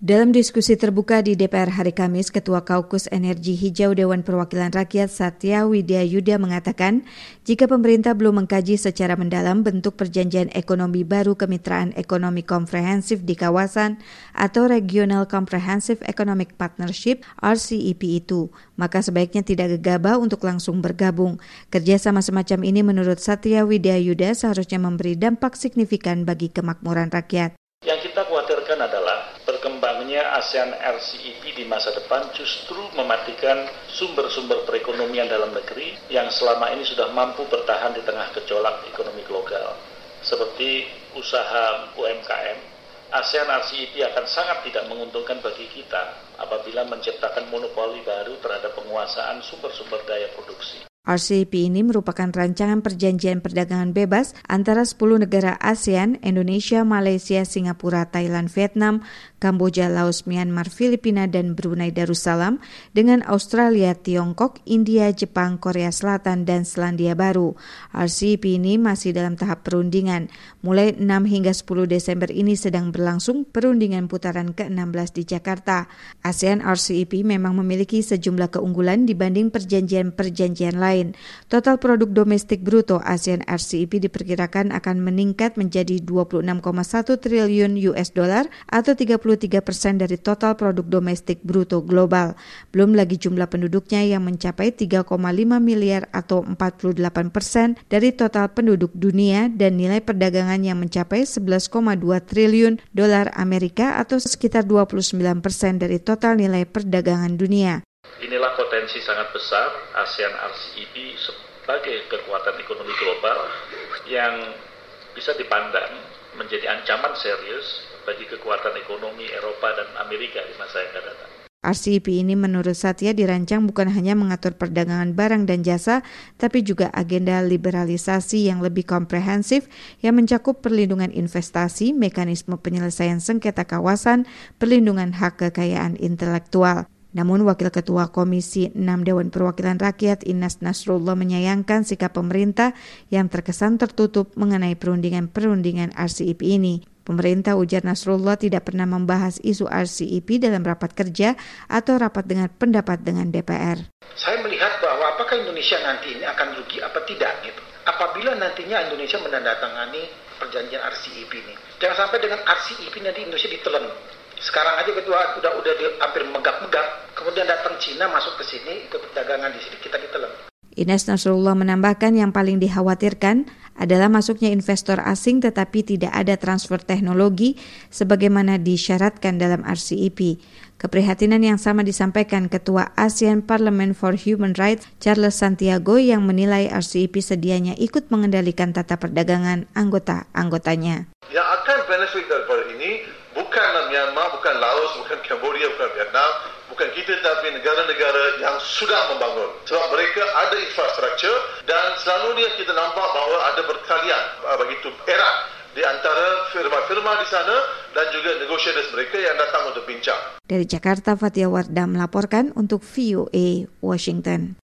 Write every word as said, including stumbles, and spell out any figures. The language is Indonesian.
Dalam diskusi terbuka di D P R hari Kamis, Ketua Kaukus Energi Hijau Dewan Perwakilan Rakyat Satya Widyayuda mengatakan, jika pemerintah belum mengkaji secara mendalam bentuk perjanjian ekonomi baru kemitraan ekonomi komprehensif di kawasan atau Regional Comprehensive Economic Partnership R C E P itu, maka sebaiknya tidak gegabah untuk langsung bergabung. Kerjasama semacam ini menurut Satya Widyayuda seharusnya memberi dampak signifikan bagi kemakmuran rakyat. Yang kita khawatirkan adalah perkembangannya ASEAN R C E P di masa depan justru mematikan sumber-sumber perekonomian dalam negeri yang selama ini sudah mampu bertahan di tengah gejolak ekonomi global. Seperti usaha U M K M, ASEAN R C E P akan sangat tidak menguntungkan bagi kita apabila menciptakan monopoli baru terhadap penguasaan sumber-sumber daya produksi. R C E P ini merupakan rancangan perjanjian perdagangan bebas antara sepuluh negara ASEAN, Indonesia, Malaysia, Singapura, Thailand, Vietnam, Kamboja, Laos, Myanmar, Filipina, dan Brunei Darussalam dengan Australia, Tiongkok, India, Jepang, Korea Selatan, dan Selandia Baru. R C E P ini masih dalam tahap perundingan. Mulai enam hingga sepuluh Desember ini sedang berlangsung perundingan putaran ke enam belas di Jakarta. ASEAN R C E P memang memiliki sejumlah keunggulan dibanding perjanjian-perjanjian lain. Total produk domestik bruto ASEAN R C E P diperkirakan akan meningkat menjadi dua puluh enam koma satu triliun U S dollar atau tiga puluh tiga persen dari total produk domestik bruto global. Belum lagi jumlah penduduknya yang mencapai tiga koma lima miliar atau empat puluh delapan persen dari total penduduk dunia dan nilai perdagangan yang mencapai sebelas koma dua triliun dolar Amerika atau sekitar dua puluh sembilan persen dari total nilai perdagangan dunia. Inilah potensi sangat besar ASEAN R C E P sebagai kekuatan ekonomi global yang bisa dipandang menjadi ancaman serius bagi kekuatan ekonomi Eropa dan Amerika di masa yang akan datang. R C E P ini menurut Satya dirancang bukan hanya mengatur perdagangan barang dan jasa, tapi juga agenda liberalisasi yang lebih komprehensif yang mencakup perlindungan investasi, mekanisme penyelesaian sengketa kawasan, perlindungan hak kekayaan intelektual. Namun Wakil Ketua Komisi enam Dewan Perwakilan Rakyat Inas Nasrullah menyayangkan sikap pemerintah yang terkesan tertutup mengenai perundingan-perundingan R C E P ini. Pemerintah, ujar Nasrullah, tidak pernah membahas isu R C E P dalam rapat kerja atau rapat dengan pendapat dengan D P R. Saya melihat bahwa apakah Indonesia nanti ini akan rugi apa tidak gitu. Apabila nantinya Indonesia menandatangani perjanjian R C E P ini. Jangan sampai dengan R C E P nanti Indonesia ditelan. Sekarang aja ketua udah udah di, hampir megap-megap, kemudian datang Cina masuk ke sini ikut perdagangan di sini kita ditelan. Inas Nasrullah menambahkan yang paling dikhawatirkan adalah masuknya investor asing tetapi tidak ada transfer teknologi sebagaimana disyaratkan dalam R C E P. Keprihatinan yang sama disampaikan Ketua ASEAN Parliament for Human Rights Charles Santiago yang menilai R C E P sedianya ikut mengendalikan tata perdagangan anggota-anggotanya. Yang akan benefit daripada ini bukan Myanmar, bukan Laos, bukan Cambodia, bukan Vietnam, bukan kita tapi negara-negara yang sudah membangun. Sebab mereka ada infrastruktur dan selalunya kita nampak bahawa ada perkalian begitu erat di antara firma-firma di sana dan juga negotiators mereka yang datang untuk bincang. Dari Jakarta, Fatia Wardah melaporkan untuk V O A Washington.